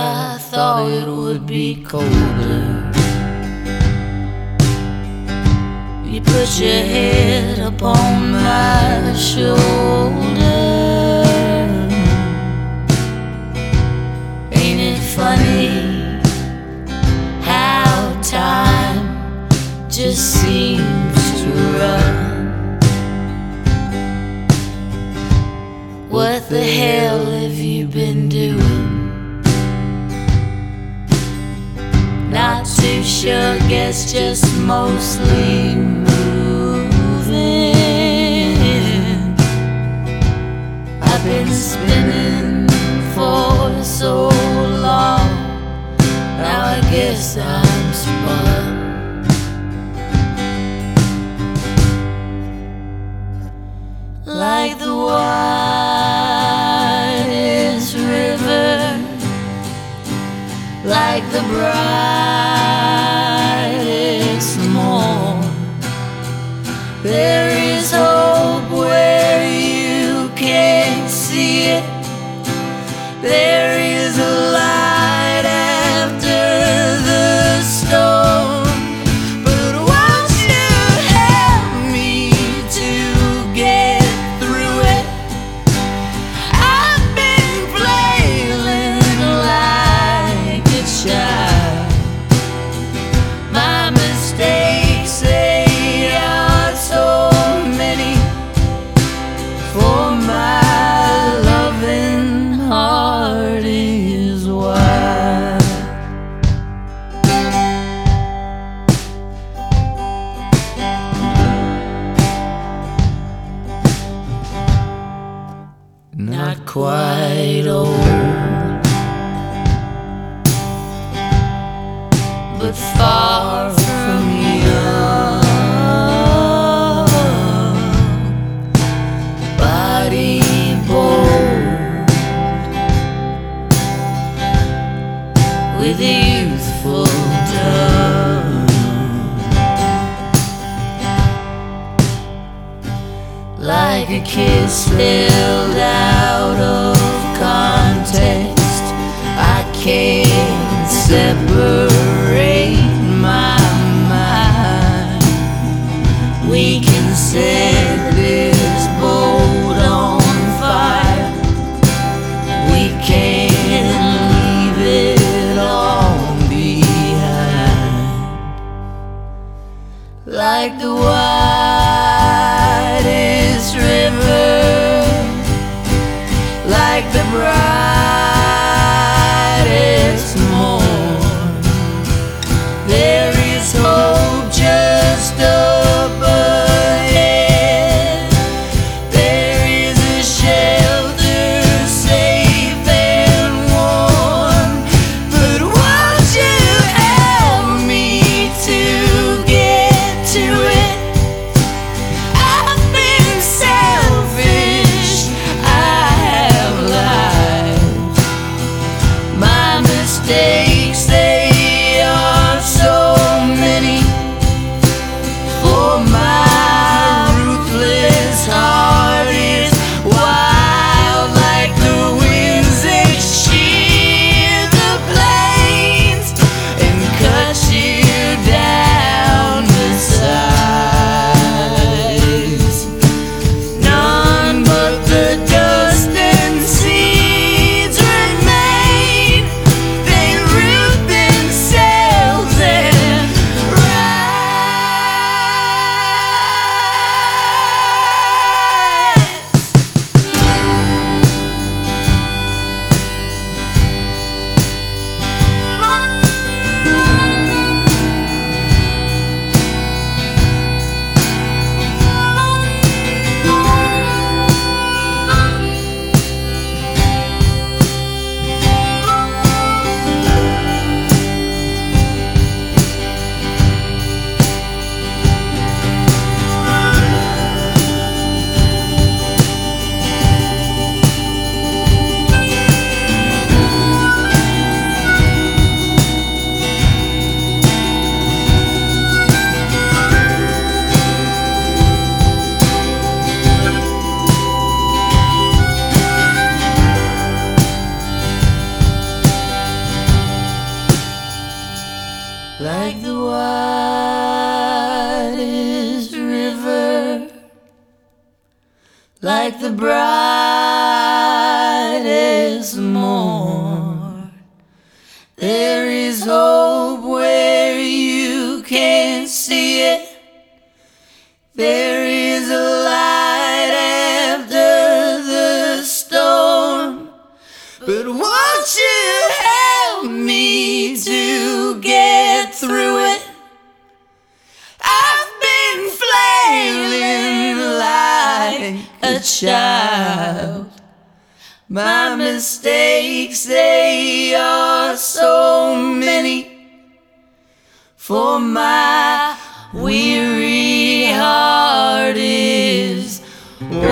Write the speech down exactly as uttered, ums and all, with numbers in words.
I thought it would be colder. You put your head upon my shoulder. Ain't it funny how time just seems to run? What the hell have you been doing? Not too sure, guess just mostly moving. I've been spinning for so long, now I guess I'm spun. Like the widest river, like the brightest morn, there is hope where you can't see it. There is a light after the storm. But won't you help me to get through it? I've been flailing like a child. My mistakes, they are so many, for my loving heart is wide. Not quite old, but far from young. Body bold, with a youthful dove, like a kiss held out of context. I can't separate my mind. We can set this boat on fire. We can't leave it all behind. Like the widest river, like the brightest morn, there is hope just up ahead. There is a shelter safe and warm. But won't you help me to get to it? like the widest river, like the brightest morn. There is hope where you can't see it. There is a light after the storm. But won't you help me to get through it? I've been flailing like a child. My mistakes, they are so many. For my weary heart is